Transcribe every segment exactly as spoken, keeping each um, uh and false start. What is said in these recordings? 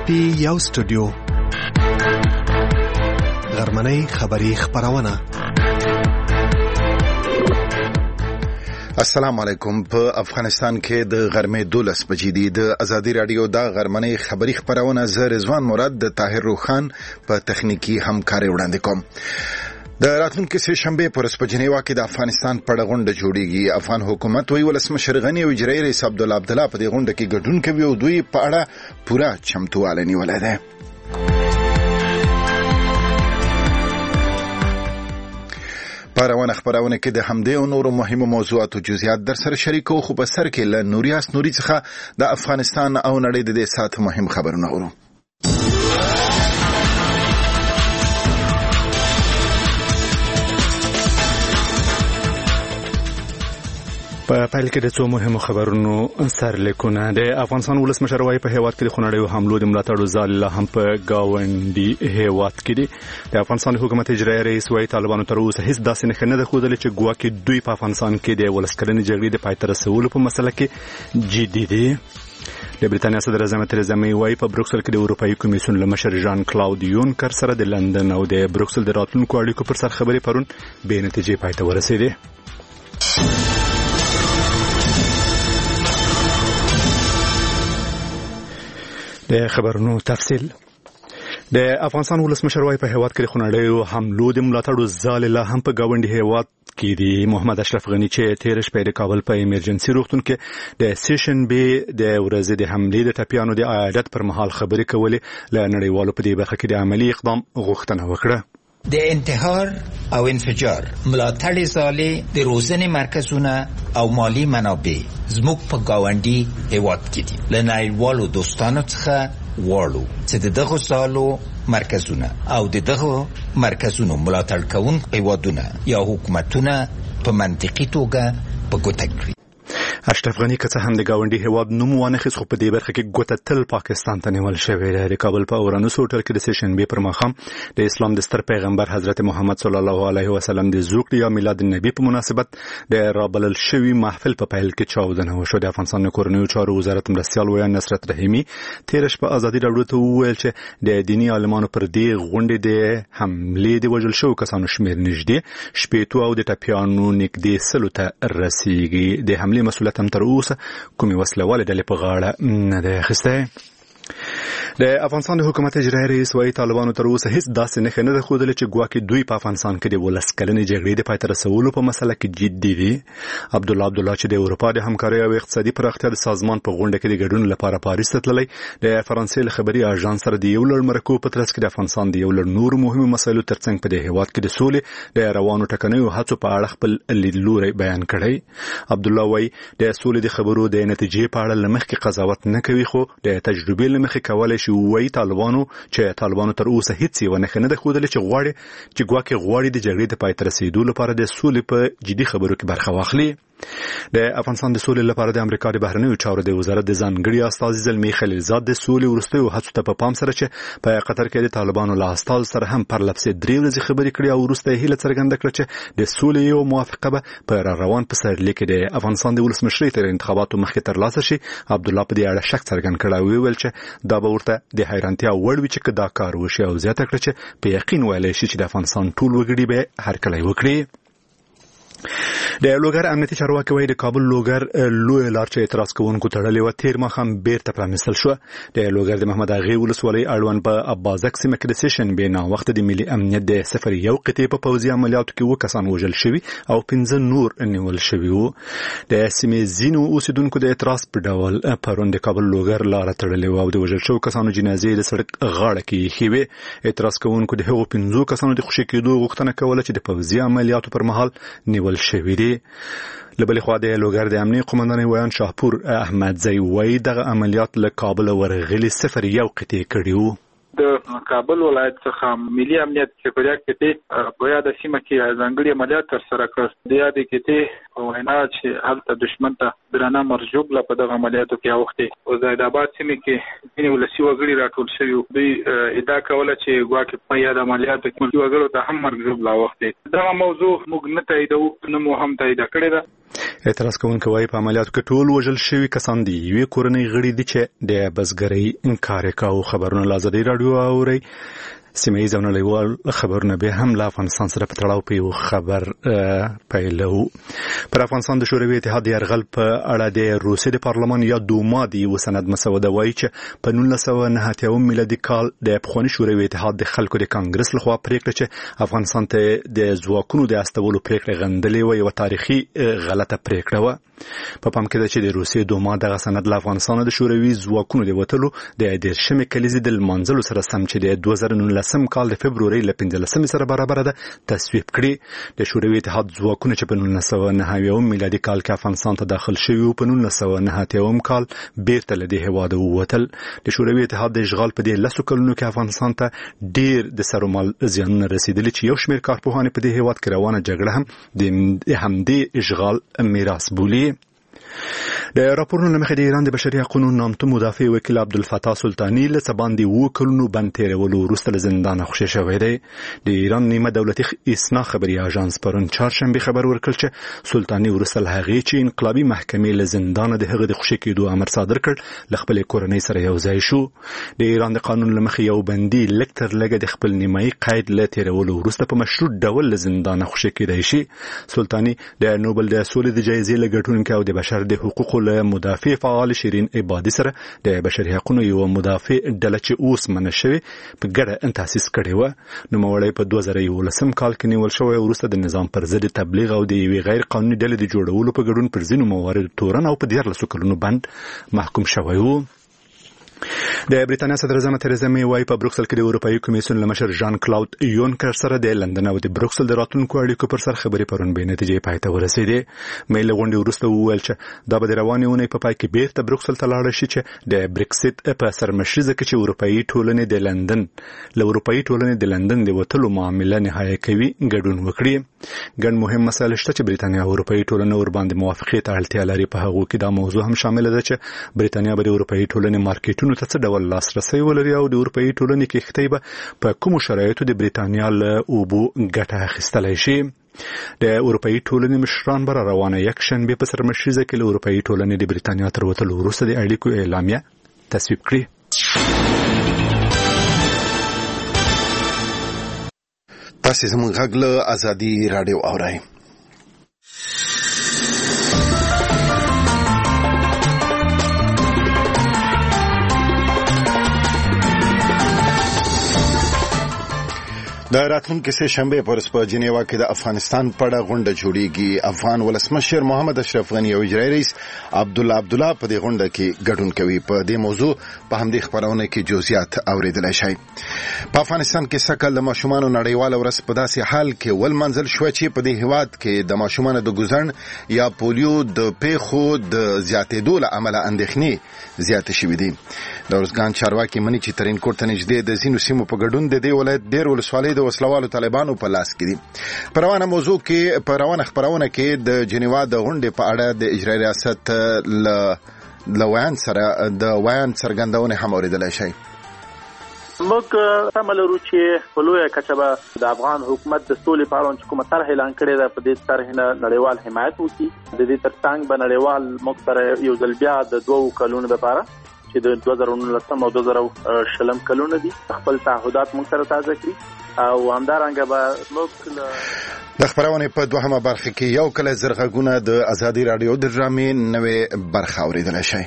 پی یو سټوډیو غرمنۍ خبری خبرونه. السلام علیکم. په افغانستان کې د غرمې دولس بجې دي. د ازادي رادیو د غرمنۍ خبری خبرونه زه رضوان مراد د طاهر روخان په تخنیکی همکاري وړاندې کوم. د راتلونکي سه شنبه پر ورځ په جنیوا کې د افغانستان په اړه غونډه جوړیږي. افغان حکومت وی ولسمشر غنی او اجرایي رئیس عبدالله عبدالله په دې غونډه کې ګډون کوي او دوی په اړه پوره چمتوالی نیولې ده. په روانه خبرونه کې د همدې او نورو مهمو موضوعاتو جزئیات در سره شریکو. خو په سر کې له نوریاس نوري څخه د افغانستان او نړۍ د دې ساعت مهم خبرونه اورو. په پیل کې د څو مهمو خبرونو سرلیکونه. د افغانستان ولسمشر وايي په هیواد کې د خونړیو حملو د ملاتړ ځای لا هم په گاونډي هیواد کې دي. د افغانستان حکومت اجرایي رئیس وايي طالبانو تر اوسه هیڅ داسې نه خنه ده خوده چې ګواکې دوی په افغانستان کې د ولسکرنې جګړې د پای ته رسولو په مسله کې جدي دي. د بریتانیا صدر اعظم تریزا می وايي په بروکسل کې د اروپאי کمیسیون له مشر ژان کلاود یونکر سره د لندن او د بروکسل د راتلونکو اړیکو پر سر خبرې پرون بې نتیجې پای ته ورسېدې. د خبرونو تفصیل. د افغانستان ولسمشر وايي په هیواد کې د خونړیو حملو د ملاتړ ځای لا هم په گاونډي هیواد کې دی. محمد اشرف غنی چې تیر شپه د کابل په ایمرجنسي روغتون کې د سیشن بی د ورځې د حملې د ټپیانو د عادت پر مهال خبرې کولې له نړیوالو په دې برخه کې د عملی اقدام غوښتنه وکړه. د انتحار او انفجار ملاتړ ځای د روزنې مرکزونه او مالی منابع زموږ په گاونډي هیواد کې دي. له نړیوالو دوستانو څخه غواړو چې دغه ځالو مرکزونه او دغه مرکزونو ملاتړ کوونکي هیوادونه یا حکومتونه په منطقي توګه په ګوته کړي. اشرف غنی که څه هم د گاونډي هیواد نوم وانخیست خو په دې برخه کې ګوته تل پاکستان ته نیول شوې ده. د کابل په اورانوس هوټل کې د سیشن بی پر ماښام د اسلام د ستر پیغمبر حضرت محمد صلی الله علیه وسلم د زوکړې یا میلاد النبی په مناسبت د رابلل شوي محفل په پیل کې چاودنه وشوه. د افغانستان کورنیو چارو وزارت مرستیال ویان نصرت رحیمی تیر شپه ازادي راډیو ته وویل چې د دینی عالمانو پر دې غونډې د حملې د وژل شوو کسانو شمېر نږدې شپېتو او د ټپیانو نږدې سلو ته رسیږي. د حملې مسؤلیت هم تر اوسه کومې وسلوالې ډلې په غاړه نه ده اخیستی. د افغانستان د حکومت اجرایي رئیس وايي طالبانو تر اوسه هیڅ داسې نه خنه ده خوده چې ګواکې دوی په افغانستان کې د ولسکلنې جګړې د پای ته رسولو په مسله کې جدي دي. عبدالله عبدالله چې د اروپا د همکارۍ او اقتصادي پراختیا د سازمان په غونډه کې د ګډون لپاره پاریس ته تللی د فرانسې له خبري اژانس سره د یو لړ مرکو په ترڅ کې د افغانستان د یو لړ نور مهمو مسایلو ترڅنګ په دې هیواد کې د سولې د روانو ټکنیو هڅو په اړه خپل لیدلوری بیان کړی. عبدالله وايي د سولې د خبرو د نتیجې په اړه لمخ کې قضاوت نه کوي خو د تجربې لمخ کولای شي وایي طالبانو چې طالبانو تر اوسه هیڅ یو نه خنه ده خوده چې غواړي چې ګواکې غواړي د جګړې د پای ته رسیدو لپاره د سولې په جدي خبرو کې برخه واخلي. د افغانستان د سولې لپاره د امریکا د بهرنیو چارو د وزارت د ځانګړي استازي زلمی خلیلزاد د سولې وروستیو هڅو ته په پام سره چې په قطر کې د طالبانو له استازو سره هم پر لپسې درې ورځې خبرې کړې او وروسته یې هیله څرګنده کړه چې د سولې یو موافقه به په روان پسرلي کې د افغانستان د ولسمشرۍ تر انتخاباتو مخکې ترلاسه شي. عبدالله په دې اړه شک څرګند کړی او ویل چې دا به ورته د حیرانتیا وړ وي چې دا کار وشي او زیاته کړه چې په یقین ویلی شي چې د افغانستان ټول وګړي به هرکلی وکړي. د لوګر امنیتي چارواکي وايي د کابل لوګر لوی لار چې اعتراض کوونکو تړلې و تیر ماښام بیرته پرانیستل شو. د لوګر د محمد اغې ولسوالۍ اړوند په ابازک سیمه کې د سیشن بی نه وخت د ملي امنیت د صفر یو قطعې په پوځي عملیاتو کې و کسان وژل شوي او پنځه نور نیول شوي وو. د سیمې ځینو اوسیدونکو د اعتراض په ډول پرون د کابل لوګر لار تړلې و او د وژل شوو کسانو جنازې د سړک غاړه کې ایښې وې. اعتراض کوونکو د هغو پنځو کسانو د خوشي کېدو غوښتنه کوله چې د پوځي عملیاتو پر مهال نیول شوي دي. لبلې خوا د لوګر د امنیت قومندان ویان شاهپور احمدزی وايي دغه عملیات له کابل ورغلي صفر یو قطعې کړي وو. د کابل ولایت څخه ملي امنیت سپریا کې په یاد سیمه کې ځانګړي عملیات ترسره کړل. د یاد کې وینا چې هلته دشمن ته درانه مرجوب لا په دغه عملیاتو کې اوختي او زید آباد سیمه کې ځینې ولسی وګړي راټول شوي. دوی ادعا کوله چې ګواکې په یاد عملیاتو کې ملي وګړو ته هم مرجوب لا اوختي. دغه موضوع موږ نه تاییدو، نه مو هم تایید کړې ده. اعتراض کوونکي وايي په عملیاتو کې ټول وژل شوي کسان دي یوې کورنۍ غړي دي چې د بزګرۍ انکار یې کاوه. خبرونه له ازادي راډیو اورئ. سیمه ییز او نړیوال خبرونه به هم له افغانستان سره په تړاو په یو خبر پیلو. پر افغانستان د شوروي اتحاد یرغل په اړه د روسیې د پارلمان یا دوما د یو سند مسوده وایي چې په نولس سوه نهه اتیا میلادي کال د پخواني شوروي اتحاد د خلکو د کانګرس لخوا پریکړه چې افغانستان ته د ځواکونو د استولو پریکړه غندلې و یو تاریخي غلطه پریکړه و. په پام کې ده چې د روسیې دوما دغه سند له افغانستان د شوروي ځواکونو د وتلو د دېرشمې کلیزې د لمانځلو سره سم چې د دوه زره نولسم کال د فبرورۍ له پنځلسمې سره برابر ده تصویب کړي. د شوروي اتحاد ځواکونه چې په نولس سوه نهه اویا میلادي کال کې افغانستان ته داخل شوي وو په نولس سوه نهه اتیا کال بیرته له دې هېواده ووتل. د شوروي اتحاد د اشغال په دې لسو کلونو کې افغانستان ته ډېر د سر و مال زیانونه رسېدلي چې یو شمېر کارپوهان په دې هېواد کې روانه جګړه هم د همدې اشغال میراث بولي. د راپورونو مخې د ایران د بشري حقوقو نامتو مدافع وکیل عبدالفتاح سلطاني له څه اووه کلونو بند تېرولو وروسته له زندانه خوشی شوی دی. د ایران نیمه دولتي اسنا خبري اژانس پرون چهارشنبه خبر ورکړ چې سلطاني وروسته له هغې چې انقلابي محکمې له زندانه د هغه د خوشی کېدو امر صادر کړ له خپلې کورنۍ سره یو ځای شو. د ایران د قانون له مخې یو بندي لږ تر لږه د خپل نیمایي قید له تېرولو وروسته په مشروط ډول له زندانه خوشی کېدای شي. سلطاني د نوبل د سولې د جایزې له ګټونکو او د بشر د حقوقو له مدافع فعال شیرین عبادي سره د بشري حقوقو یو مدافع ډله چې اوس منل شوی په ګډه تاسیس کړې و. نوموړی په دوه زره یولسم کال کې نیول شوی وروسته د نظام پر ضد تبلیغ او د یوې غیر قانوني ډلې د جوړولو په ګډون پر ځینو مواردو تورن او په دیارلسو کلونو بند محکوم شوی و. د بریتانیا صدر اعظم تریزا می وايي په بروکسل کې د اروپאי کمیسیون لمشر ژان کلاود یونکر سره د لندن او د بروکسل د راتلونکو اړیکو پر سر خبرې پرون به نتیجې پای ته ورسېدې. می له غونډې وروسته وویل چې دا به د روانې اونۍ په پای کې بیرته بروکسل ته لاړ شي چې د بریکسټ په سرمشریزه کې چې اروپאי ټولنې د لندن له اروپאי ټولنې د لندن د وټلو معامله نهایي کوي ګډون وکړي. ګڼ مهم مسایل شته چې بریتانیا او اروپאי ټولنه ور باندې موافقې ته اړتیا لري. په هغه کې دا موضوع هم شامل ده چې بریتانیا به د اروپאי ټولنې مارکیټونو ته څه ډول لاسرسي ولري او د اروپאי ټولنې کې خطي به په کوم شرایطو د بریتانیا له اوبو ګټه اخیستلای شي. د اروپאי ټولنې مشران بر روانه یک شنبه په سرمشریزه کې له اروپאי ټولنې د بریتانیا تر وتلو وروسته د اړیکو اعلامیه تصویب کړي. تاسو زموږ غږ له ازادي راډیو اورئ. د راتلونکي سه شنبه پر سپه جنیوا کې د افغانستان په اړه غونډه جوړیږي. افغان ولسمشر محمد اشرف غنی او اجرایي رئیس عبد الله عبد الله په دې غونډه کې ګډون کوي. په دې موضوع په همدې خبرونه کې جزئیات اوریدل شي. په افغانستان کې سکل د ماشومان نړیوال ورځ په داسې حال کې ول منزل شو چې په دې هواد کې د ماشومان د ګوزن یا پولیو د پیخو د زیاتېدو له امله اندېښنې زیات شوې دي. د ورځګان چارواکي مني چې ترين کوټ ته نږدې د زینو سیمو په ګډون د دې ولایت ډېر ولسوالۍ د وسلوالو طالبانو په لاس کې دي. په روانه موضوع کې په روانه خبرونه کې د جنیوا د غونډې په اړه د اجرایي ریاست ل لویان سره د ویان څرګندونه هم اوریدل شي. موږ تملرو چې په لویه کچه د افغان حکومت د سولې په اړه کومه طرح اعلان کړې ده په دې طرح نه نړیوال حمایت وکړي. د دې ترڅنګ به نړیوال موږ سره یو ځل بیا د دوو کلونو لپاره چې د دوه زره نولسم او دوه زره شلم کلونه دي خپل تعهدات موږ سره تازه کړي او همدارنګه به موږ د خبرونه په دوهمه برخه کې یو کله زرغونه د ازادي رادیو د ډرامې نوې برخه اوریدل شي.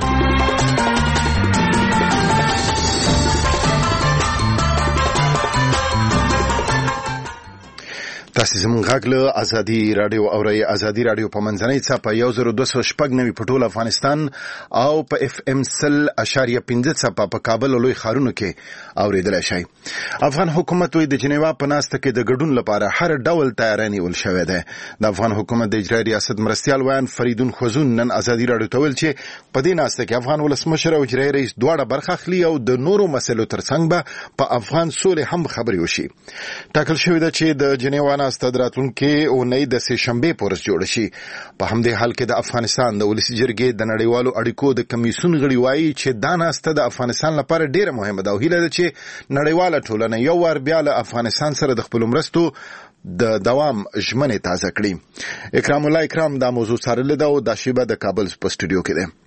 تاسو زموږ غږ له ازادي رادیو اورئ. ازادي رادیو په منځنۍ څپه یو زر دوه سوه شپږ نوي په ټول افغانستان او په اف ام سل اشاریه پنځه څپه په کابل او لوی ښارونو کې اوریدل شي. افغان حکومت وی د جنیوا په ناسته کې د ګډون لپاره هر ډول تیاری نیول شوی دی. د افغان حکومت د اجرایي ریاست مرستیال ویان فریدون خوزون نن ازادي رادیو ته ویل چې په دې ناسته کې افغان ولسمشر او اجرایي رئیس دواړه برخه اخلي او د نورو مسلو ترڅنګ به په افغان سولې هم خبرې وشي. ټاکل شوی دی چې د جنیوا ناسته د راتلونکې اونۍ د سه شنبې پورې جوړ شي. په همدې حال کې د افغانستان د ولسي جرګې د نړیوالو اړیکو د کمیسیون غړي وایي چې دا ناسته د افغانستان لپاره ډیره مهمه ده او هیله ده چې نړیواله ټولنه یو وار بیا له افغانستان سره د خپل مرستو د دوام ژمنې تازه کړي. اکرام الله اکرام دا موضوع څارلې ده او دا شیبه د کابل په سټوډیو کې ده.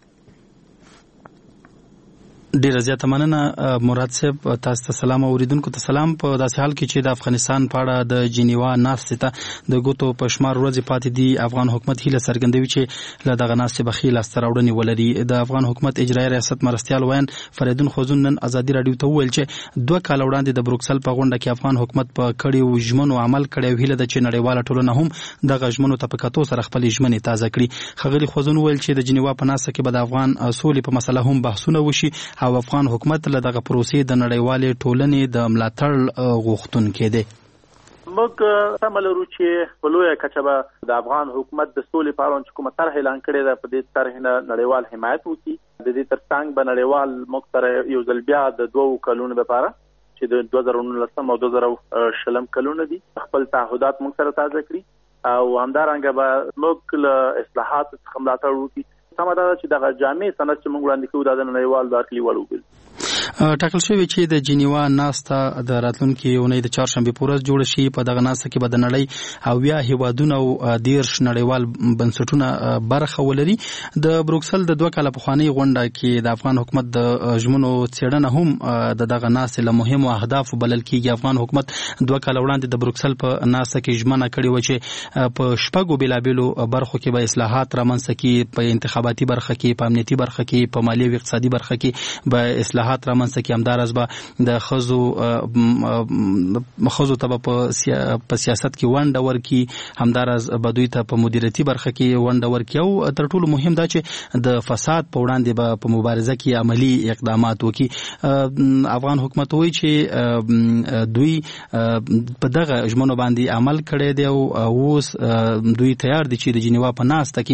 ډیره زیاته مننه مراد صاحب، تاسو ته سلام او اوریدونکو ته سلام. په داسې حال کې چې د افغانستان په اړه د جنیوا ناستې ته د ګوتو په شمار ورځې پاتې دي، افغان حکومت هیله څرګندوي چې له دغه ناستې به ښې لاسته راوړنې ولري. د افغان حکومت اجرایي ریاست مرستیال ویان فریدون خوزون نن ازادي راډیو ته وویل چې دوه کال وړاندې د بروکسل په غونډه کې افغان حکومت په کړیو ژمنو عمل کړی او هیله ده چې نړیواله ټولنه هم دغه ژمنو ته په کتو سره خپلې ژمنې تازه کړي. ښاغلي خوزون وویل چې د جنیوا په ناسته کې به د افغان سولې په مسله هم بحثونه وشي او افغان حکومت له دغه پروسې د نړیوالې ټولنې د ملاتړ غوښتونکی دی. موږ سم لرو چې په لویه کچه به د افغان حکومت د سولې په اړه چې کومه طرح اعلان کړې ده په دې طرح نه نړیوال حمایت وکړي. د دې ترڅنګ به نړیوال موږ سره یو ځل بیا د دوو کلونو لپاره چې د دوه زره نولسم او دوه زره شلم کلونه دي خپل تعهدات موږ سره تازه کړي او همدارنګه به موږ له اصلاحاتو څخه ملاتړ وکړي. سمه ده چې دغه جامع سند چې موږ وړاندې کوو دا د نړیوال د اړخ وړ وګرځي. ټاکل شوی چې د جنیوا ناسته د راتلونکي اونۍ د چهارشنبې په ورځ جوړه شي. په دغه ناسته کې به د نړۍ اویا هیوادونه او دیرش نړیوال بنسټونه برخه ولري. د بروکسل د دوه کاله پخوانۍ غونډه کې د افغان حکومت د ژمنو څېړنه هم د دغه ناستې له مهمو اهدافو بلل کېږي. افغان حکومت دوه کاله وړاندې د بروکسل په ناسته کې ژمنه کړې وه چې په شپږو بېلابېلو برخو کې به اصلاحات رامنځته کړي، په انتخاباتي برخه کې، په امنیتي برخه کې، په مالي او اقتصادي برخه کې به اصلاحات رامنځته کې. همدارس به د ښځو ښځو ته به په سیاست کې ونډه ورکړي، همدارس به دوی ته په مدیریتي برخه کې ونډه ورکړي او تر ټولو مهم دا چې د فساد په وړاندې به په مبارزه کې عملی اقدامات وکړي. افغان حکومت وایي چې دوی په دغه ژمنو باندې عمل کړی دی او اوس دوی تیار دي چې د جنیوا په ناسته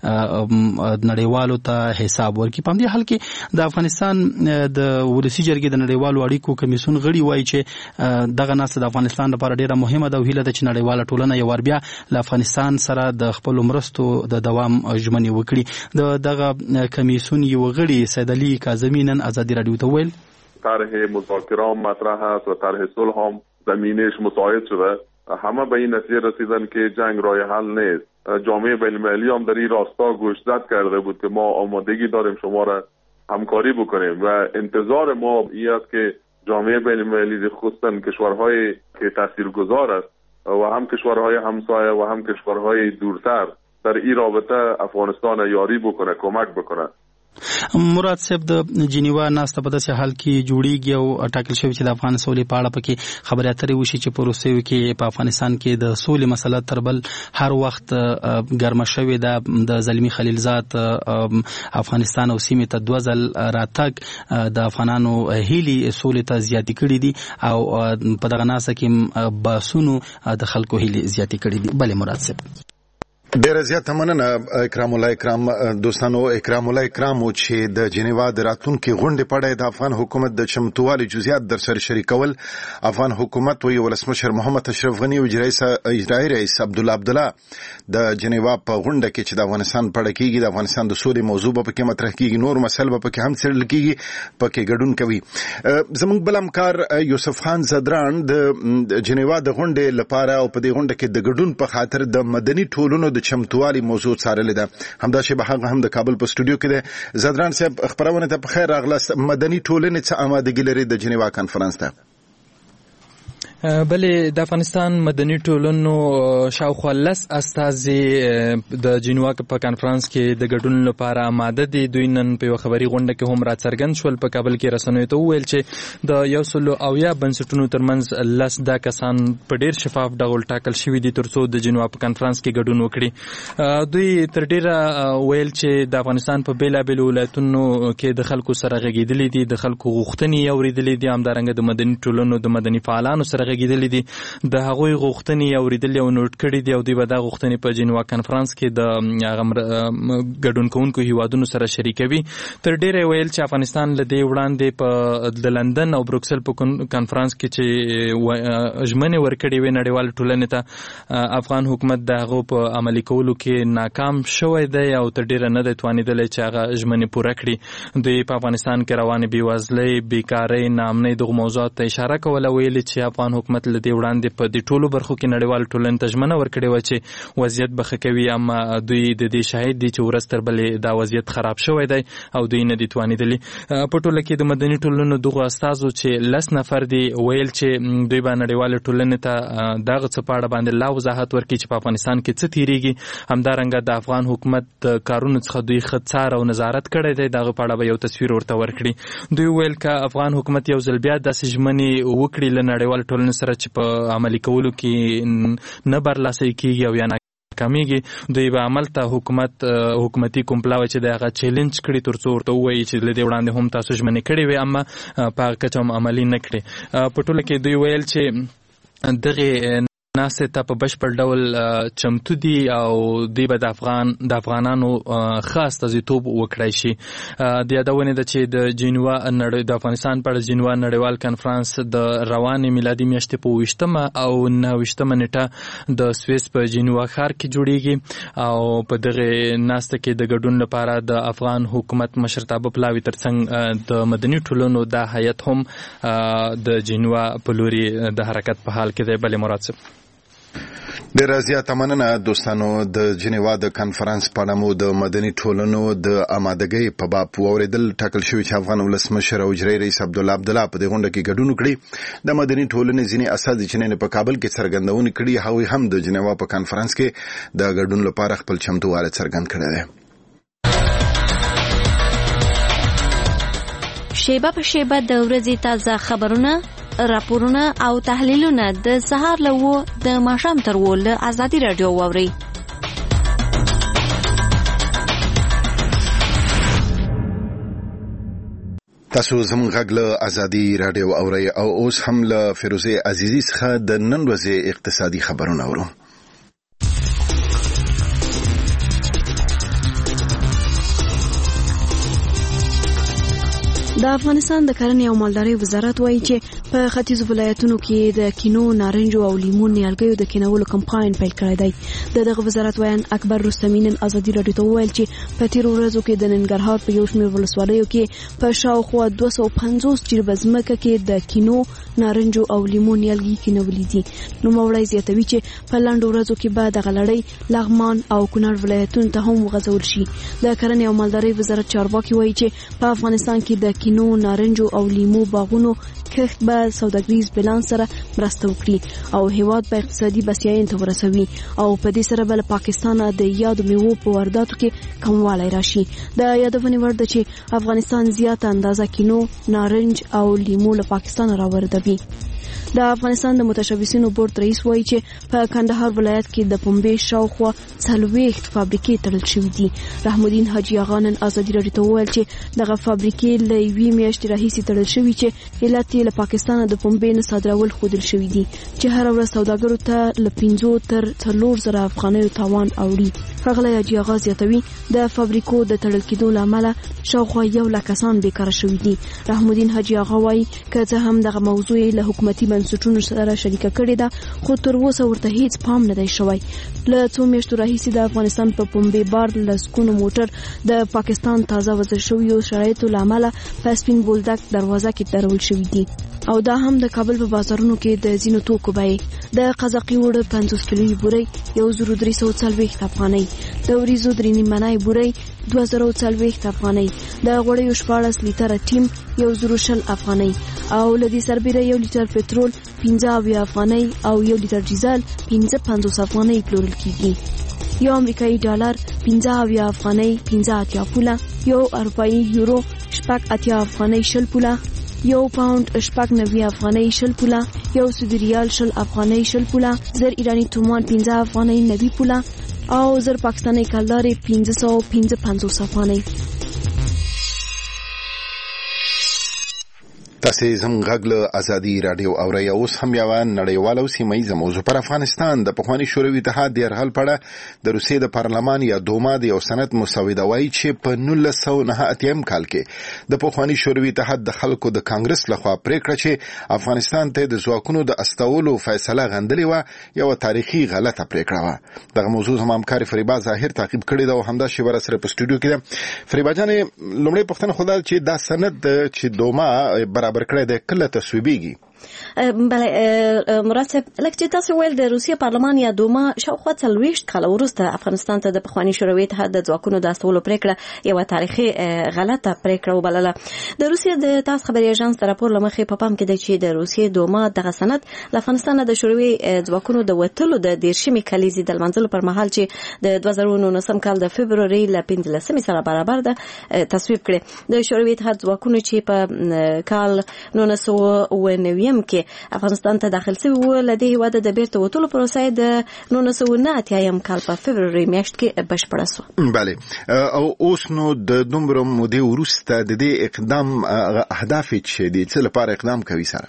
کې نړیوالو ته حساب ورکړي. په همدې حال کې د افغانستان د ولسي جرګې د نړیوالو اړیکو کمیسیون غړي وایي چې دغه ناسته د افغانستان لپاره ډیره مهمه ده او هیله ده چې نړیواله ټولنه یو وار بیا له افغانستان سره د خپلو مرستو د دوام ژمنې وکړي. د دغه کمیسیون یو غړي سید علي کاظمی نن ازادي راډیو ته ویل طرح مذاکره مطرح است و طرح صلح هم زمینش مساعد شده. همه به این نتیجه رسیدن که جنگ راه حل نیست. جامعه بین‌المللی هم در این راستا گوشزد کرده بود که ما آمادگی داریم شما را همکاری بکنیم و انتظار ما این است که جامعه بین‌المللی خصوصا کشورهای که تاثیرگذار است و هم کشورهای همسایه و هم کشورهای دورتر در این رابطه افغانستان یاری بکنه، کمک بکنه. مراد صاحب د جنیوا ناسته په داسې حال کې جوړیږي او ټاکل شوی چې د افغان سولې په اړه پکې خبرې اترې وشي چې په روسیې کې په افغانستان کې د سولې مسله تر بل هر وخت ګرمه شوې ده. د زلمی خلیلزاد افغانستان او سیمې ته دوه ځل راتګ د افغانانو هیلې سولې ته زیاتې کړي دي او په دغه ناسته کې بحثونو د خلکو هیلې زیاتې کړي دي. بلې مراد صاحب ډیره زیاته مننه اکرام الله اکرام. دوستانو اکرام الله اکرام چې د جنیوا د راتلونکي غونډې په اړه د افغان حکومت د چمتووالي جزئیات در سره شریکول. افغان حکومت وی ولسمشر محمد اشرف غنی او اجرایي رئیس عبدالله عبدالله د جنیوا په غونډه کې چې د افغانستان په اړه کېږي، د افغانستان د سولې موضوع به پکې مطرح کېږي، نور مسایل به پکې هم څېړل کېږي، پکې ګډون کوي. زموږ بل همکار یوسف خان زدران د جنیوا د غونډې لپاره او په دې غونډه کې د ګډون په خاطر د مدني ټولنو د چمتووالي موضوع څارلې ده. همدا شی به هغه هم د کابل په سټوډیو کې ده. زدران صاحب خبرونه ته په خیر راغلاست. مدني ټولنې څه آمادګي لري د جنیوا کانفرنس ته؟ بلې د افغانستان مدني ټولنو شاوخوا لس استازي د جنیوا په کانفرنس کې د ګډون لپاره آماده دي. دوی نن په یو خبري غونډه کې هم راڅرګند شول. په کابل کې رسنیو ته وویل چې د یو سل اویا بنسټونو ترمنځ لس دا کسان په ډیر شفاف ډول ټاکل شوي دي ترڅو د جنیوا په کانفرنس کې ګډون وکړي. دوی تر ډیره ویل چې د افغانستان په بیلابېلو ولایتونو کې د خلکو سره غږېدلي دي، د خلکو غوښتنې اورېدلې دي، همدارنګه د مدني ټولنو د مدني فعالانو سره لګیدلې دي د هغوی غوښتنې اوریدلې او نوٹ کړې دي او دوی به دا غوښتنې په جنیوا کانفرنس کې د ګډون کوونکو هیوادونو سره شریکوي. تر ډیره ویل چې افغانستان له دې وړاندې په د لندن او بروکسل په کانفرنس کې چې ژمنې ورکړې وې نړیوال ټولنې ته افغان حکومت د هغو په عملي کولو کې ناکام شوی دی او تر ډیره نه دی توانېدلی چې هغه ژمنې پوره کړي. دوی په افغانستان کې روانې بېوزلۍ، بیکارۍ، ناامنۍ دغو موضوعاتو ته اشاره کوله. ویلي چې افغان حکومت له دې وړاندې په دې ټولو برخو کې نړیوال ټولنې ته ژمنه ورکړې وه چې وضعیت به ښه کوي، اما دوی د دې شاهد دي چې ورځ تر بلې دا وضعیت خراب شوی دی او دوی نه دي توانېدلي. په ټوله کې د مدني ټولنو دغو استازو چې لس نفر دي ویل چې دوی به نړیوالې ټولنې ته دغه څه په اړه باندې لا وضاحت ورکړي چې په افغانستان کې څه تیریږي. همدارنګه د افغان حکومت کارونو څخه دوی ښه څار او نظارت کړی دی، دغه په اړه به یو تصویر ورته ورکړي. دوی ویل که افغان حکومت یو ځل بیا داسې ژمنې وکړي له نړیوال ټولنې سره چې په عملي کولو کې نه برلاسي کیږي او یا کمیږي، دوی به عمل ته حکومت حکومتي کومپلاوي چې د هغه چیلنج کړي ترڅو ورته ووایي چې له دې وړاندې هم تاسو ژمنې کړې وې اما په هغه کچه هم عملي نه کړې. په ټوله کې دوی ویل چې دغه ناسې ته په بشپړ ډول چمتو دي او دوی به د افغان د افغانانو ښه استازیتوب وکړی شي. د یادونې ده چې د جنیوا د افغانستان په اړه جنیوا نړیوال کنفرانس د روانې میلادي میاشتې په اوویشتمه او نهه ویشتمه نیټه د سویس په جنیوا ښار کې جوړیږي او په دغه ناسته کې د ګډون لپاره د افغان حکومت مشرتابه پلاوي ترڅنګ د مدني ټولنو دا هیئت هم د جنیوا په لوري د حرکت په حال کې دی. بلې مراد صاحب ډېر زیاته مننه دوستانو. د جنیوا د کانفرنس په اړه مو د مدني ټولنو د آمادګۍ په باب واورېدل. ټاکل شوي چې افغان ولسمشر او اجرایي رئیس عبدالله عبدالله په دې غونډه کې ګډون وکړي. د مدني ټولنې ځینې اساسي چې نن په کابل کې څرګندونې کړي، هغوی هم د جنیوا په کانفرنس کې د ګډون لپاره خپل چمتووالی څرګند کړی دی. شیبه په شیبه د ورځې تازه خبرونه، راپورونه او تحلیلونه د سهار له وو د ماښام تر وو له ازادي راډیو واورئ. تاسو زموږ غږ له ازادي راډیو اورئ او اوس هم له فیروزه عزیزی څخه د نن ورځې اقتصادي خبرونه اورو. د افغانستان د کرنې او مالدارۍ وزارت وایي چې په ختیځو ولایتونو کې د کینو، نارنجو او لیمو نیالګیو د کینولو کمپاین پیل کړی دی. د دغه وزارت وایي اکبر رستمی نن ازادي راډیو ته وویل چې په تیرو ورځو کې د ننګرهار په یو شمېر ولسوالیو کې په شاوخوا دوه سوه پنځوس جریبه ځمکه کې د کینو، نارنجو او لیمو نیالګي کینولې دي. نوموړی زیاتوي چې په لنډو ورځو کې به دغه لړۍ لغمان او کونړ ولایتونو ته هم وغځول شي. د کرنې او مالدارۍ وزارت چارواکي وایي چې په افغانستان کې د کینو، نارنجو او لیمو باغونو کښت به سوداګریز بیلانس سره مرسته وکړي او هیواد به اقتصادي بسیاینې ته ورسوي او په دې سره به له پاکستانه د یادو میوو په وارداتو کې کموالی راشي. د یادونې وړ ده چې افغانستان زیاته اندازه کینو، نارنج او لیمو له پاکستانه راوردوي. د افغانستان د متشبثینو بورډ رئیس وایي چې په کندهار ولایت کې د پنبې شاوخوا څلوېښت فابریکې تړل شوې دي. رحم الدین حاجي اغا نن ازادي راډیو ته وویل چې دغه فابریکې له یوې میاشتې راهیسې تړل شوې چې علت یې له پاکستانه د پنبې نه صادرول ښودل شوي دي چې هره ورځ سوداګرو ته له پنځو تر څلور زره افغانیو تاوان اوړي. ښاغلی حاجي اغا زیاتوي د فابریکو د تړل کېدو له امله شاوخوا یو لک کسان بیکاره شوي دي. رحم الدین حاجي اغا وایي که څه هم دغه موضوع له حکومتي بنسټونو سره شریکه کړې ده خو تر اوسه ورته هیڅ پام نه دی شوی. له څو میاشتو راهیسې د افغانستان په پنبې بار لسګونو موټر د پاکستان تازه وضع شویو شرایطو له امله په سپین بولدک دروازه کې درول شوي دي او دا هم د کابل په بازارونو کې د ځینو توکو بیې. د قزاقي وړه پنځوس کیلوي بورۍ یو زر درې سوه څلوېښت افغانۍ، د وریځو درې نیمنۍ بورۍ دوه زره څلوېښت افغانۍ، د غوړیو شپاړس لیټره ټیم یو زر شل افغانۍ او له دې سربیره یو لیټر پټرول پنځه اویا افغانۍ او یو لیټر ډیزل پنځه پنځوس افغانۍ پلورل کیږي. یو امریکایي ډالر پنځه اویا افغانۍ پنځه اتیا پوله، یو اروپایي یورو شپږ اتیا افغانۍ شل پوله، یو پاوند شپږ نوي افغانۍ شل پوله، یو سعودي ریال شل افغانۍ شل پوله، زر ایرانی تومان پنځه افغانۍ نوي پوله او زر پاکستاني کلدارې پنځه سوه پنځه پنځوس افغانۍ. تاسو زموږ غږ له ازادي رادیو اورئ. اوس هم یو نړیواله او سیمه ییزه موضوع پر افغانستان د پخوانی شوروي اتحاد د یرغل په اړه د روسیې د پارلمان یا دوما د یو سند مسوده وایي چې په نولس سوه نهه اتیا کال کې د پخوانی شوروي اتحاد د خلکو د کانګرس لخوا پریکړه چې افغانستان ته د ځواکونو د استولو فیصله غندلې و یو تاریخي غلطه پریکړه و. دغه موضوع هم همکار فریبا ظاهر تعقیب کړی دا او همدا شی ور سره په سټوډیو کې ده. فریبا جان، لومړی پوښتنه خو دا چې دا سند چې دوما برابر کړی د کله تصویبیږي؟ بله مراتب لکه چې تاسو ویل د روسیې پارلمان یا دوما شاوخوا څلوېښت کاله وروسته افغانستان ته د پخواني شوروي اتحاد د ځواکونو د استولو پریکړه یوه تاریخي غلطه پریکړه وبلله. د روسیې د تاس خبري اژانس د راپور له مخې په پام کې ده چې د روسیې دوما دغه سند له افغانستان د شوروي ځواکونو د وتلو د دېرشمې کلیزې د لمانځلو پر مهال چې د دوه زره نولسم کال د فبروري له پنځلسمې سره برابر ده تصویب کړي. د شوروي اتحاد ځواکونو چې په کال نولس سوه اوه نوي کې افغانستان ته داخل شوی و، له دې هېواده د بیرته وتلو پروسه د نولس سوه نهه اتیا کال په فبروري میاشت کې بشپړه شوه. بله، او اوس نو د دومره مودې وروسته د دې اقدام اهداف څه دي؟ څه لپاره اقدام کوي سره؟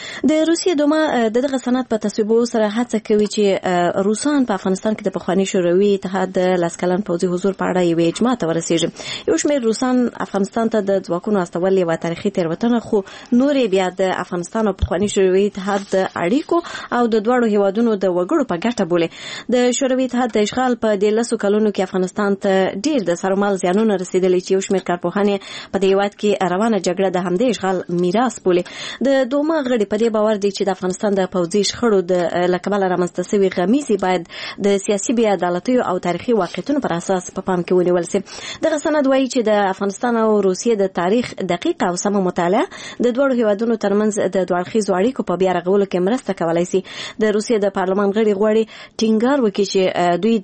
د روسیې دوما د دغه سند په تصویبولو سره هڅه کوي چې روسان په افغانستان کې د پخواني شوروي اتحاد د لس کلن پوځي حضور په اړه یوې اجماع ته ورسیږي. یو شمېر روسان افغانستان ته د ځواکونو استول یوه تاریخي تېروتنه، خو نورې بیا د افغانستان او پخواني شوروي اتحاد د اړیکو او د دواړو هیوادونو د وګړو په ګټه بولي. د شوروي اتحاد د اشغال په دې لسو کلونو کې افغانستان ته ډیر د سرمال زیانونه رسیدلي چې یو شمېر کارپوهان په دې هیواد کې روانه جګړه د همدې اشغال میراث بولي. د دوما غړي په دې باور دي چې د افغانستان د پوځي شخړو د له کبله رامنځته شوي غمیزې باید د سیاسي بې عدالتیو او تاریخي واقعیتونو پر اساس په پام کې ونیول شي. دغه سند وایي چې د افغانستان او روسیې د تاریخ دقیقه او سمه مطالعه د دواړو هیوادونو ترمنځ د دوه اړخیزو اړیکو په بیا رغولو کې مرسته کولی شي. د روسیې د پارلمان غړي غواړي ټینګار وکړي چې دوی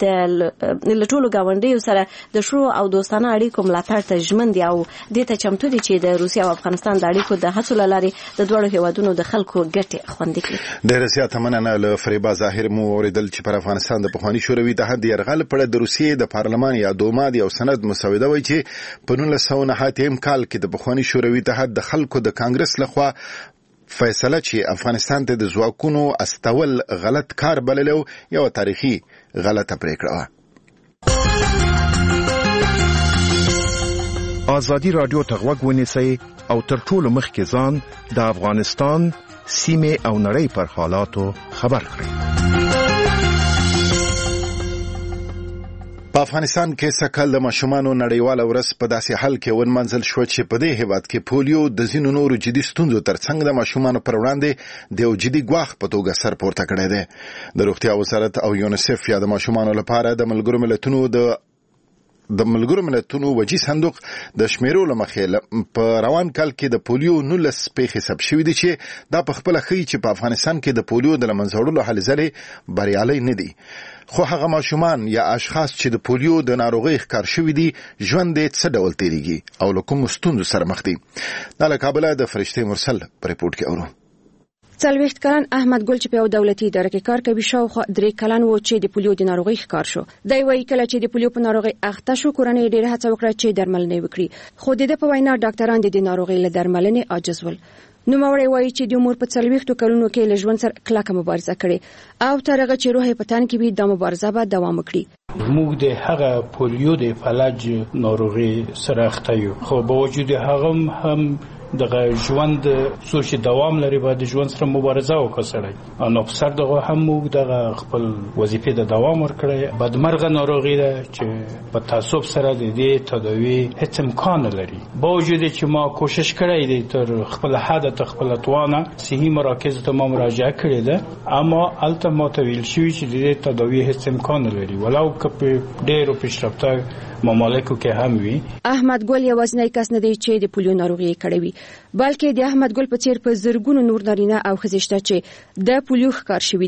د له ټولو ګاونډیو سره د ښو او دوستانه اړیکو ملاتړ ته ژمن دي او دې ته چمتو دي چې د روسیې او افغانستان د اړیکو د هڅو له لارې د دواړو هیوادونو د خلکو ګټې خوندي کړي. ډېره زیاته مننه. له فریبا ظاهر مو اورېدل چې پر افغانستان د پخواني شوروي اتحاد د یرغل په اړه د روسیې د پارلمان یا دوما د یو سند مسوده وایي چې په نولس سوه نهه اتیا کال کې د پخواني شوروي اتحاد د خلکو د کانګرس لخوا فیصله چې افغانستان ته د ځواکونو استول غلط کار بللو یو تاریخي غلطه پریکړه وه. ازادي رادیو ته غوږ ونیسئ او تر ټولو مخکې ځان د افغانستان سیمه او نړۍ پر حالاتو خبر کړئ. په افغانستان کې سکل د ماشومانو نړیواله ورځ په داسې حال کې ونمنځل شو چې په دې هیواد کې پولیو د ځینو نورو جدي ستونزو ترڅنګ د ماشومانو پر وړاندې د یو جدي ګواښ په توګه سر پورته کړی دی. د روغتیا وزارت او یونیسف یا د ماشومانو لپاره د ملګرو ملتونو د د ملګرو ملتونو وجی صندوق د شمیرو لمخې په روان کال کې د پولیو نولس پیښې ثبت شوي دي چې دا په خپله ښیي چې په افغانستان کې د پولیو د له منځه وړلو هلې ځلې بریالۍ نه دي. خو هغه ماشومان یا اشخاص چې د پولیو د ناروغۍ ښکار شوي دي ژوند یې څه ډول تېرېږي او له کومو ستونزو سره مخ دي؟ دا له کابله د فرشتې مرسل په ریپورټ کې اورو. څلوېښت کلن احمد ګل چې په یو دولتي اداره کې کار کوي شاوخوا درې کلن و چې د پولیو د ناروغۍ ښکار شو. دی وایي کله چې د پولیو په ناروغۍ اخته شو کورنۍ ډېره هڅه وکړه چې درملنه یې وکړي، خو د ده په وینا ډاکټران د دې ناروغۍ له درملنې عاجز ول. نوموړی وایي چې د عمر په څلوېښتو کلونو کې له ژوند سره کلکه مبارزه کړې او تر هغه چې روح یې په تن کې وي دا مبارزه به دوام وکړي. موږ د هغه پولیو د فلج ناروغۍ سره اخته یو، خو با وجود هغه هم دغه ژوند څو چې دوام لري باید د ژوند سره مبارزه وکړي سړی. نو په سر دغه هم موږ دغه خپل وظیفې د دوام ورکړی. بدمرغه ناروغي ده چې په تعصب سره د دې تداوی هیڅ امکان لري. با وجود چې ما کوشش کړی دی تر خپل حد ته خپل توانه صحي مراکز ته ما مراجعه کړې ده، اما الته ما ته ویل شوي چې د دې تداوی هیڅ امکان لري ولو که په ډېرو پیشرفته ممالکو کې هم وي. احمد ګل یوازینی کس نه دی چې د پولیو ناروغي کړې وي، بلکې د احمد ګل په څیر په زرګونو نور نارینه او ښځې شته چې د پولیو ښکار شوي دي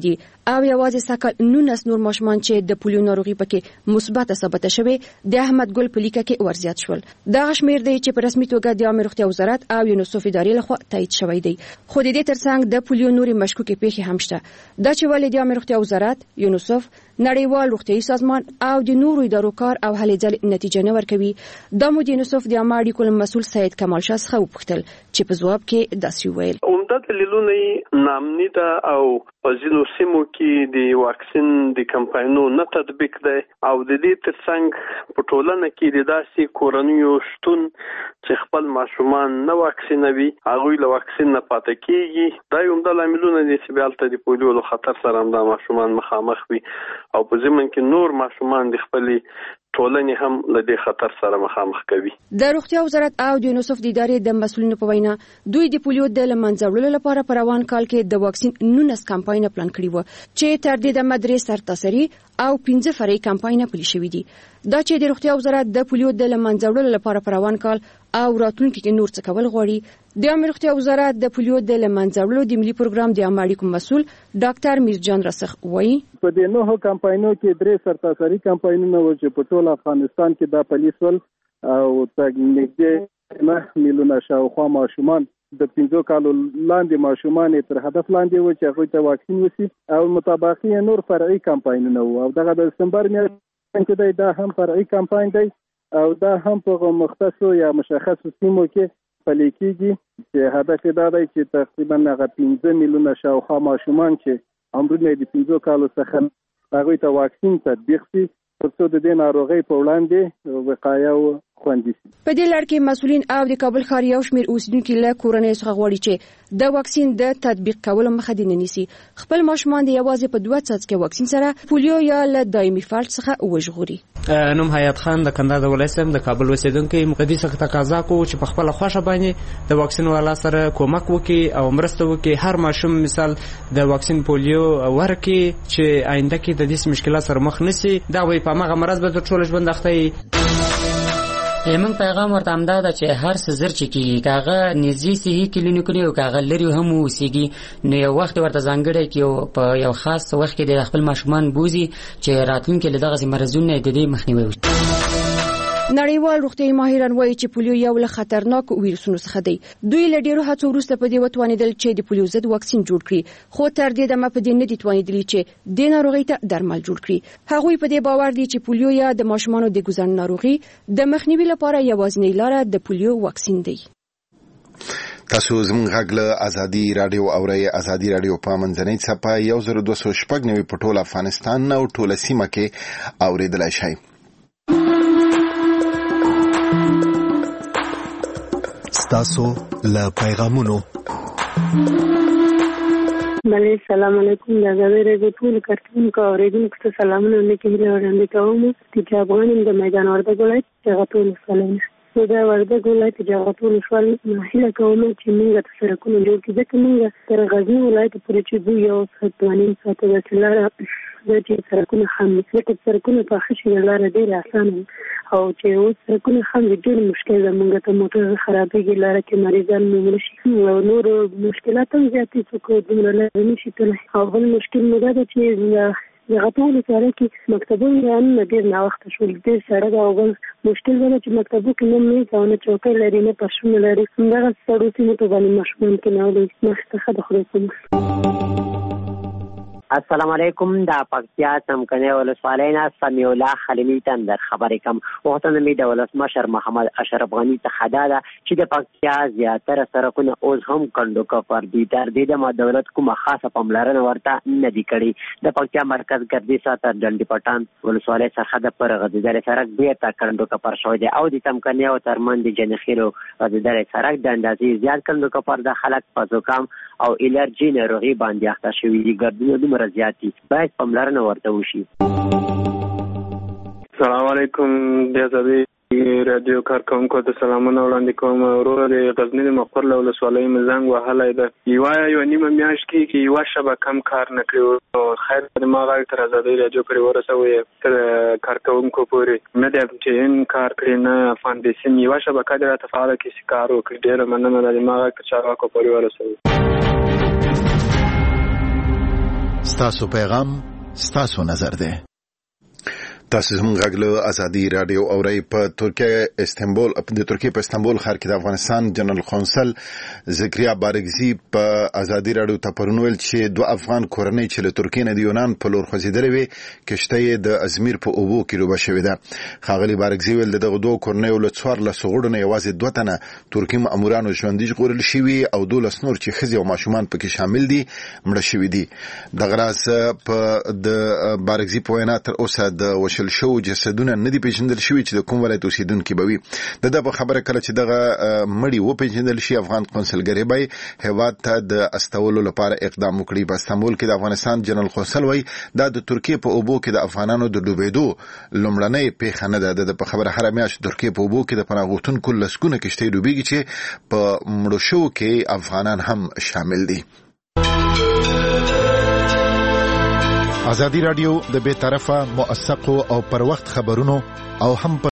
او یوازې سکه نونس نور ماشومان چې د پولیو ناروغي پکې مثبت ثابته شوه د احمد ګل په لیکه کې ورزیات شول. دا شمیر دی چې په رسمي توګه د عامه روغتیا وزارت او یونیسف ادارې لخوا تایید شوی دی. خو د دې ترڅنګ د پولیو نوري مشکوکې پیښې هم شته. دا چې ولې د عامه روغتیا وزارت، یونیسف، نړیوال روغتیايي سازمان او د نورو ادارو کار او هلې ځلې نتیجه نه ورکوي. دا مو د یونیسف د عامه اړیکو مسؤل سید کمال شاه څخه وپوښتل چې په ځواب کې داسې وویل: عمده دلیلونه نامني ده او په ځینو سیمو کې د واکسین د کمپاینونو نه تطبیق ده او د دې ترڅنګ په ټولنه کې د داسې کورنیو شتون چې خپل ماشومان نه واکسینوي هغوی له واکسین نه پاتې کیږي. دا عمده لاملونه دي چې بیالته د پولیو له خطر سره هم دا ماشومان مخامخ وي او په ضمن کې نور ماشومان د خپلې ټولنې هم له دې خطر سره مخامخ کوي. د روغتیا وزارت او د یونیسف د ادارې د مسؤلینو په وینا دوی د پولیو د له منځه وړلو لپاره په روان کال کې د واکسین نونس کمپاین پلان کړی و چې تر دې د مدرسې سرتاسري او پنځه فرعي کمپاین پلي شوې دي. دا چې د روغتیا وزارت د پولیو د له منځه وړلو لپاره په روان کال او راتلونکي کې نور څه کول غواړي. د عامه روغتیا وزارت د پولیو د له منځه وړلو د ملي پروګرام د عامه اړیکو مسؤل ډاکټر میرجان رسخ وایي: په دې نوو کمپاینونو کې درې سرتاسري کمپاینونه و چې په ټول افغانستان کې دا پلي شول او تګ نه میلیونه شاوخوا ماشومان د پنځو کالو لاندې ماشومان تر هدف لاندې و چې هغوی ته واکسین وشي او مطابقي نور فرعي کمپاینونه و او دغه د دسمبر میاشت کې دا هم فرعي کمپاین دی او دا هم په مختصو یا مشخصو سیمو کې پلي کېږي چې هدف دا دی چې تقریبا هغه پنځه میلیونه شاوخوا ماشومان چې عمرونه د پنځو کالو څخه هغوی ته واکسین تطبیق شي ترڅو د دې ناروغۍ په وړاندې وقایه او خوندي شي. په دې لړ کې مسؤلین او د کابل ښار یو شمېر اوسیدونکي له کورنۍ څخه غواړي چې د واکسین د تطبیق کولو مخه دې نه نیسي. خپل ماشومان د یوازې په دوه څاڅکي واکسین سره پولیو یا له دایمي فلج څخه وژغوري. نوم حیات خان د کندهار د ولایت د کابل اوسیدونکي مقدس څخه تقاضا کوي چې په خپل خوښه باندې د واکسین والا سره کومک وکړي او مرسته وکړي. هر ماشوم مثال د واکسین پولیو ورکړي چې آینده کې د دې مشکلات سره مخ نشي. دا وایي په هغه مرض به ټول ژوند اخته. زموږ پیغام ورته همدا ده چې هر څه زر چې کېږي که هغه نږدې صحي کلینیکونه او که هغه لرې هم واوسېږي نو یو وخت ورته ځانګړی کړي په یو خاص وخت کې د خپل ماشومان بوځي چې راتلونکي له دغسې مرضونو د دې مخنیوی وشي. نړیوال روغتیايي ماهران وایي چې پولیو یو له خطرناکو ویروسونو څخه دی. دوی له ډیرو هڅو وروسته په دې وتوانېدل چې د پولیو ضد واکسین جوړ کړي خو تر دې دمه په دې نه دي توانېدلي چې د ناروغۍ ته درمل جوړ کړي. هغوی په دې باور دي چې پولیو یا د ماشومانو د ګوزن ناروغي د مخنیوي لپاره یوازینۍ لاره د پولیو واکسین دی. تاسو زموږ غږ له ازادي رادیو اورئ. ازادي رادیو په منځنۍ څپه یو زر دوه سوه شپږ نوي په ټول افغانستان او ټوله سیمه کې اورېدلی شئ. ستاسو له پیغامونو بله السلام علیکم. د ازادي رادیو ټول کارکونکو او اوریدونکو ته سلامونه نیکې هیلې وړاندې کوم. چې افغان د میدان وردګ ولایت جغتول ولسوالۍ نو د وردګ ولایت جغتول ولسوالۍ هیله کوم چې موږ ته سرکونه جوړ کړي ځکه موږ تر غزني ولایت پورې چې دوی یو ساعت دوانیم ساعته داسې لاره ده چې سرکونه خام وي ځکه سرکونه پاخه شي لاره ډېره اسانه او چې اوس سرکونه خام وي ډېر مشکل ده. موږ ته موټر خرابېږي لاره کې مریضان مو مړه شي او نور مشکلات هم زیات دي څوک دومره لاره نه شي تللی. او بل مشکل مو دا ده چې د غټولو سره کې مکتبونه رانونه ډېر ناوخته شول ډېر سړه ده. او بل مشکل دا ده چې مکتبو کې نه میز او نه چوکۍ لري نه فرشونه لري. همدغه سړو سیمو ته باندې ماشومان کېنولي مخې څخه د خدای په السلام علیکم. دا پکتیا څمکنیو ولسوالۍ نه سمیع الله خلیلي ته در خبرې کوم. غوښتنه مې د ولسمشر محمد اشرف غني څخه دا ده چې د پکتیا زیاتره سړکونه اوس هم کنډو کفر دي. تر دې دمه دولت کومه خاصه پاملرنه ورته نه دي کړې. د پکتیا مرکز ګردي ساته ډنډي پټان ولسوالۍ څخه د پر غځېدلی سړک بېرته کنډو کفر شوی دی او د څمکنیو ترمن د جنخیلو غځېدلی سړک د اندازې زیات کنډو کفر د خلک په زکام او الرجي ناروغي باندې اخته شوي دي. ګردونه دومره زیات دي باید پاملرنه ورته وشي. السلام علیکم. د ازادي رادیو کارکونکو ته سلامونه وړاندې کوم. وروره د غزني د مقر له ولسوالۍ مې زنګ وهلی ده. یوه یوه نیمه میاشت کې کې یوه شبکه هم کار نه کړي. نو خیر د ما غږ تر ازادي رادیو پورې ورسوئ تر کارکونکو پورې نه د اف ټي ان کار کړي نه افغان بیسیم یوه شبکه دې راته فعاله کړي چې کار وکړي. ډېره مننه ده. د ما غږ تر چارواکو پورې ورسوئ. ستاسو پیغام ستاسو نظر دی. تاسو هم غږ ازادي رادیو اورئ. په ترکیه استانبول د ترکیه په استانبول ښار کې د افغانستان جنرال قونسل زکریا بارګزي په ازادي رادیو ته پرون ویل چې دوه افغان کورنۍ چې له ترکیې نه د یونان په لور خوځېدلې وې کشته یې د ازمیر په اوبو کې ډوبه شوې ده. ښاغلي بارګزي ویل د دغه دوه کورنیو له څوارلسو غړو نه یوازې دوه تنه ترکي مامورانو ژوندي ژغورل شوي او دولس نور چې ښځې او ماشومان پکې شامل دي مړه شوي دي. دغه راز په د بارګزي په وینا تر اوسه د وشل شو جسدونه نه دي پیژندل شوي چې د کوم ولایت اوسیدونکي به وي. د ده په خبره کله چې دغه مړي وپیژندل شي افغان قونسلګرۍ به هیواد ته د استولو لپاره اقدام وکړي. په استانبول کې د افغانستان جنرال قونسل وایي دا د ترکیې په اوبو کې د افغانانو د ډوبېدو لومړنۍ پیښه نه ده. د په خبره هره میاشت ترکیې په اوبو کې د پناه غوښتونکو لسګونه کښتۍ ډوبېږي چې په مړو شوو کې افغانان هم شامل دي. ازادي رادیو د بې طرفه موثقو او پر وخت خبرونو او هم